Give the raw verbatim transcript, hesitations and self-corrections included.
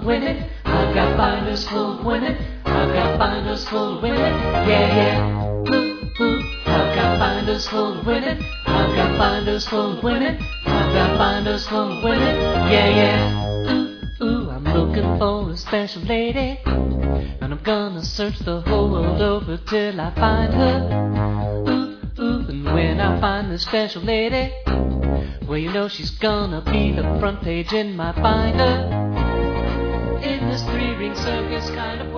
of women. I've got binders full of women. I've got binders full of women. Yeah, yeah. Ooh, ooh. I've got binders full of women. I've got binders full of women. I've got binders full of women. Yeah, yeah. Ooh, ooh. I'm looking for a special lady, and I'm gonna search the whole world over till I find her. Ooh, ooh. And when I find this special lady, well, you know she's gonna be the front page in my binder. In this three-ring circus kind of